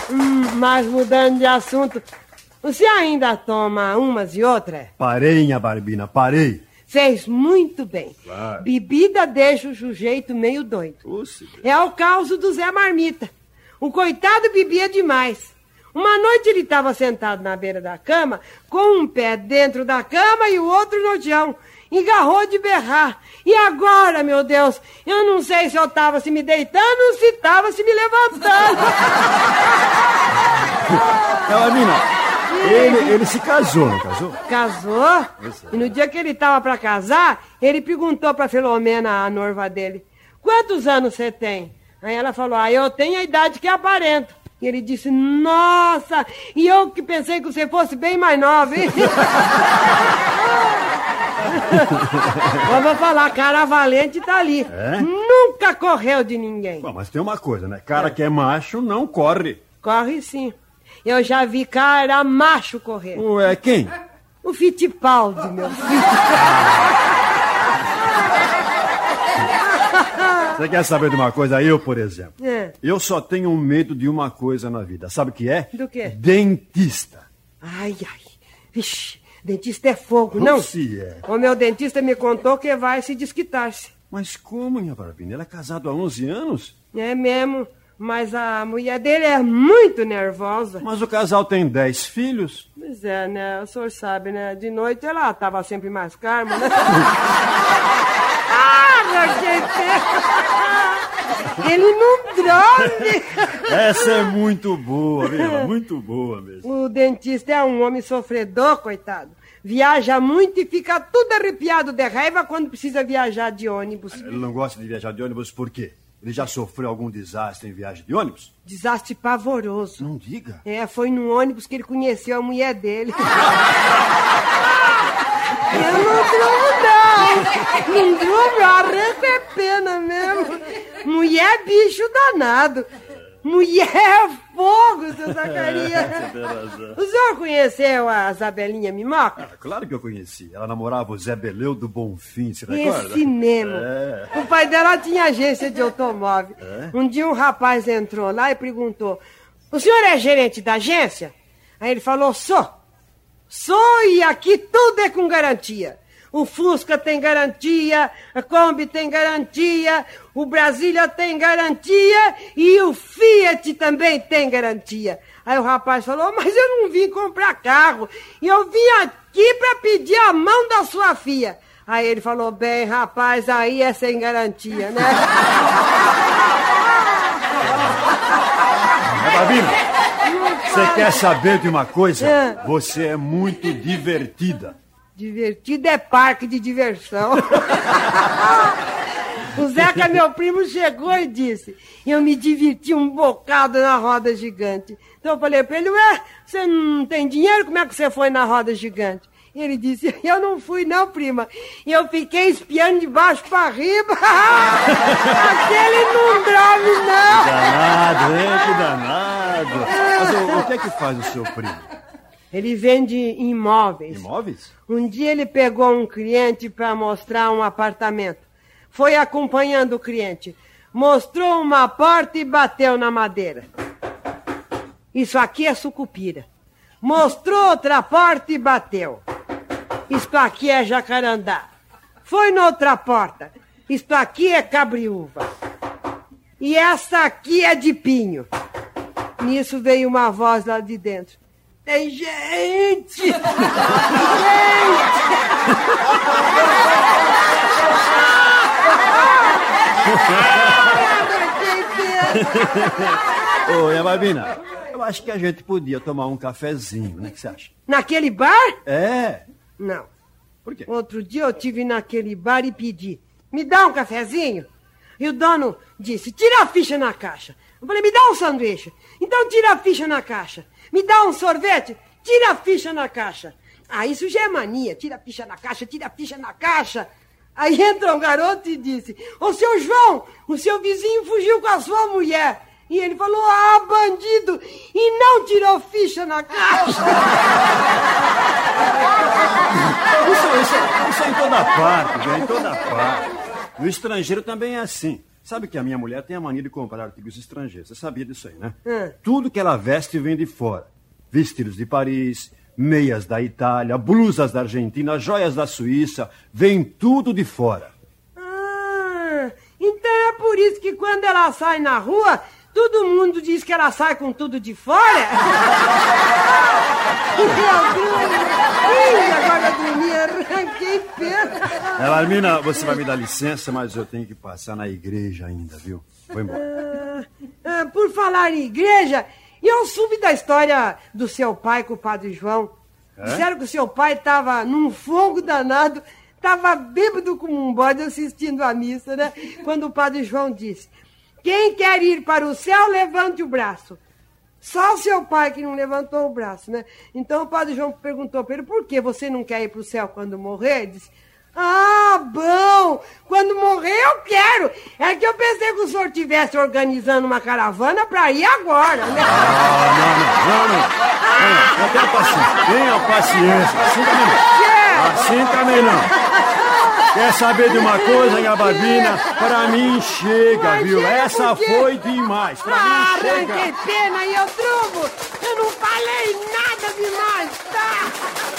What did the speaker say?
Mas mudando de assunto, você ainda toma umas e outras? Parei, minha Barbina, parei. Fez muito bem. Claro. Bebida deixa o sujeito meio doido. É o caso do Zé Marmita. O coitado bebia demais. Uma noite ele estava sentado na beira da cama, com um pé dentro da cama e o outro no chão. Engarrou de berrar. E agora, meu Deus, eu não sei se eu estava se me deitando ou se estava se me levantando. Barbina, ele se casou, não casou? Casou? E no dia que ele estava para casar, ele perguntou para Filomena, a noiva dele, quantos anos você tem? Aí ela falou, eu tenho a idade que aparento. E ele disse, nossa, e eu que pensei que você fosse bem mais nova, hein? Vamos falar, cara valente tá ali. É? Nunca correu de ninguém. Bom, mas tem uma coisa, né? Cara que é macho não corre. Corre sim. Eu já vi cara macho correr. Ué, quem? O Fittipaldi, meu filho. Você quer saber de uma coisa? Eu, por exemplo. Eu só tenho medo de uma coisa na vida. Sabe o que é? Do quê? Dentista. Ai. Vixe, dentista é fogo, não? Se é. O meu dentista me contou que vai se desquitar-se. Mas como, minha Barbina? Ele é casado há 11 anos? É mesmo, mas a mulher dele é muito nervosa. Mas o casal tem 10 filhos. Pois é, né? O senhor sabe, né? De noite ela tava sempre mais calma, né? Ele não dorme. Essa é muito boa, mesmo, muito boa mesmo. O dentista é um homem sofredor, coitado. Viaja muito e fica tudo arrepiado de raiva quando precisa viajar de ônibus. Ele não gosta de viajar de ônibus por quê? Ele já sofreu algum desastre em viagem de ônibus? Desastre pavoroso. Não diga. Foi num ônibus que ele conheceu a mulher dele. Eu não durmo, não. Não durmo, arranco é pena mesmo. Mulher é bicho danado. Mulher é fogo, seu Zacarias. O senhor conheceu a Zabelinha Mimoca? Claro que eu conheci. Ela namorava o Zé Beleu do Bonfim, se recorda? Esse mesmo. O pai dela tinha agência de automóvel. Um dia um rapaz entrou lá e perguntou, o senhor é gerente da agência? Aí ele falou, sou e aqui tudo é com garantia. O Fusca tem garantia, a Kombi tem garantia, o Brasília tem garantia e o Fiat também tem garantia. Aí o rapaz falou, mas eu não vim comprar carro, eu vim aqui para pedir a mão da sua filha. Aí ele falou, bem, rapaz, aí é sem garantia, né? Barbina, você quer saber de uma coisa? Você é muito divertida. Divertido é parque de diversão. O Zeca, meu primo, chegou e disse, eu me diverti um bocado na roda gigante. Então eu falei pra ele, você não tem dinheiro? Como é que você foi na roda gigante? E ele disse, eu não fui não, prima. E eu fiquei espiando de baixo pra riba. Aquele não dorme, não. Que danado. Mas o que é que faz o seu primo? Ele vende imóveis. Imóveis? Um dia ele pegou um cliente para mostrar um apartamento. Foi acompanhando o cliente. Mostrou uma porta e bateu na madeira. Isso aqui é sucupira. Mostrou outra porta e bateu. Isto aqui é jacarandá. Foi noutra porta. Isto aqui é cabriúva. E essa aqui é de pinho. Nisso veio uma voz lá de dentro. Tem gente! Ô, Barbina, eu acho que a gente podia tomar um cafezinho, né? O que você acha? Naquele bar? É. Não. Por quê? Outro dia eu tive naquele bar e pedi, me dá um cafezinho? E o dono disse, tira a ficha na caixa. Eu falei, me dá um sanduíche. Então tira a ficha na caixa. Me dá um sorvete, tira a ficha na caixa. Ah, isso já é mania, tira a ficha na caixa, tira a ficha na caixa. Aí entra um garoto e disse, ô seu João, o seu vizinho fugiu com a sua mulher. E ele falou, bandido, e não tirou ficha na caixa. Isso é em toda parte, em toda parte. No estrangeiro também é assim. Sabe que a minha mulher tem a mania de comprar artigos estrangeiros. Você sabia disso aí, né? Tudo que ela veste vem de fora. Vestidos de Paris, meias da Itália, blusas da Argentina, joias da Suíça. Vem tudo de fora. Então é por isso que quando ela sai na rua, todo mundo diz que ela sai com tudo de fora? Agora dormi, arranquei pena. Elarmina, você vai me dar licença, mas eu tenho que passar na igreja ainda, viu? Vou embora. Por falar em igreja, eu soube da história do seu pai com o Padre João. Disseram que o seu pai estava num fogo danado, estava bêbado como um bode assistindo a missa, né? Quando o Padre João disse: quem quer ir para o céu, levante o braço. Só o seu pai que não levantou o braço, né? Então o Padre João perguntou para ele: por que você não quer ir para o céu quando morrer? Ele disse: bom, quando morrer eu quero. É que eu pensei que o senhor estivesse organizando uma caravana para ir agora, né? Não. Eu tenho paciência. Tenha paciência. Assim também não. Quer saber de uma coisa, Gabardina? Pra mim chega, viu? Essa foi demais. Pra mim chega. Que pena, e eu trubo. Eu não falei nada demais, tá?